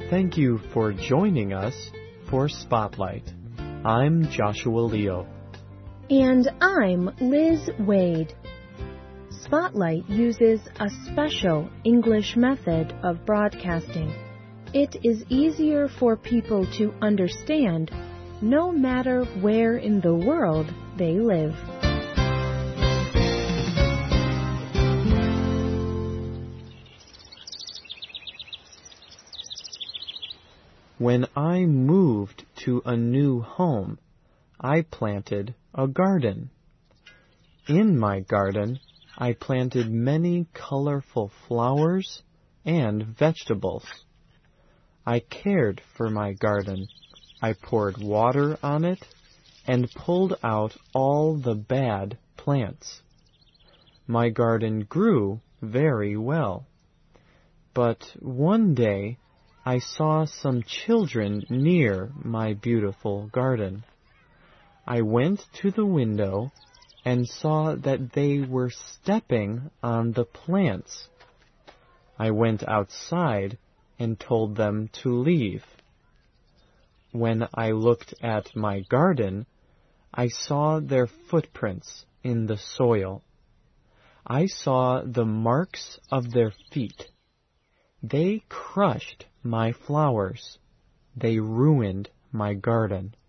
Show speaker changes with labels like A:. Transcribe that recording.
A: Thank you for joining us for Spotlight. I'm Joshua Leo.
B: And I'm Liz Wade. Spotlight uses a special English method of broadcasting. It is easier for people to understand no matter where in the world they live.
A: When I moved to a new home, I planted a garden. In my garden, I planted many colorful flowers and vegetables. I cared for my garden. I poured water on it and pulled out all the bad plants. My garden grew very well. But one day, I saw some children near my beautiful garden. I went to the window and saw that they were stepping on the plants. I went outside and told them to leave. When I looked at my garden, I saw their footprints in the soil. I saw the marks of their feet. They crushed my flowers. They ruined my garden.